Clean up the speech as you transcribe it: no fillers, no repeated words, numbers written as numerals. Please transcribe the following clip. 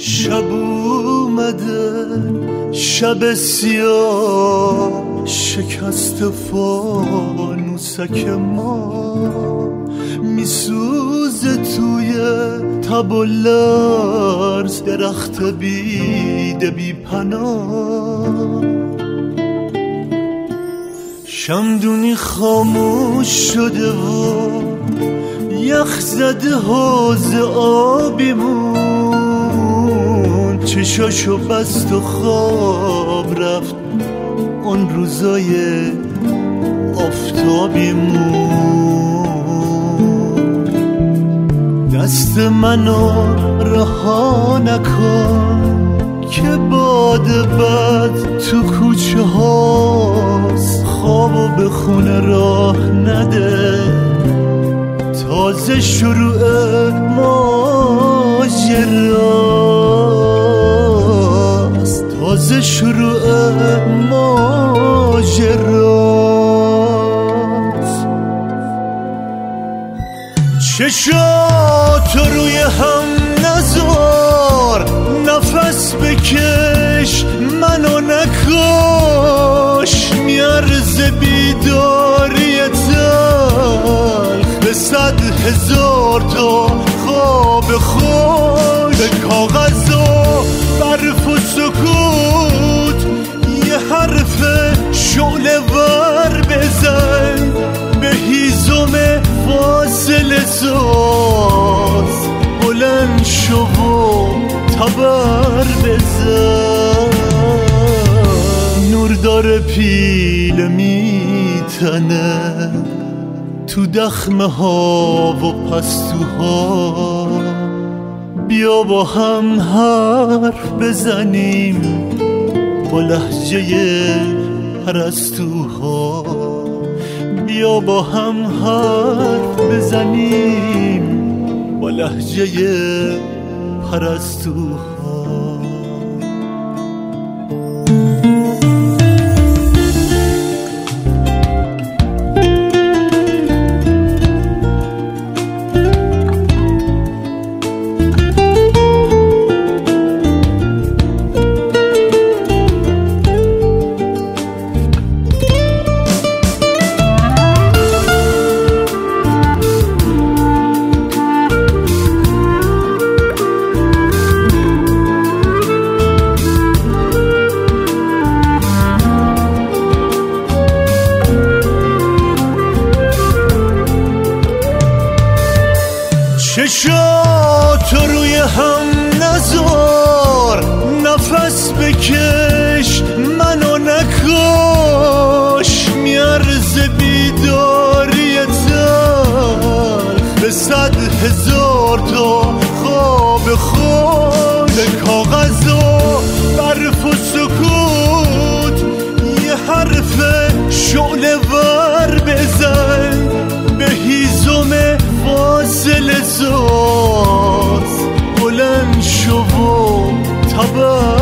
شب اومده، شب سیاه، شکست فانوسک ما میسوزه توی تب و لرز، درخت بیده بی پناه. شمدونی خاموش شده و یخ زده حوض آبیمون، چشاشو بست و خواب رفت اون روزای آفتابیمون. دست منو رها نکن که باد بد تو کوچه هاست، خوابو به خونه راه نده، تازه شروع ماجراست، تازه شروع ماجراست. چشاتو روی هم نذار، نفس بکش منو نکش، میارزه بیداری تلخ به 100,000 تا خواب خوش. به کاغذ و برف و سکوت یه حرف شعله ور بزن، به هیزم فاصله ساز بلند شو و تبر بزن. نور داره پیله میتنه تو دخمه ها و پستوها، بیا با هم حرف بزنیم با لهجه پرستوها، بیا با هم حرف بزنیم با لهجه پرستوها. چشاتو روی هم نذار، نفس بکش منو نکش، میارزه بیداری تلخ به 100,000 تا خواب خوش. به کاغذ و برف و سکوت یه حرف شعله ور بزن، به هیزم فاصله ساز بلند شو و تبر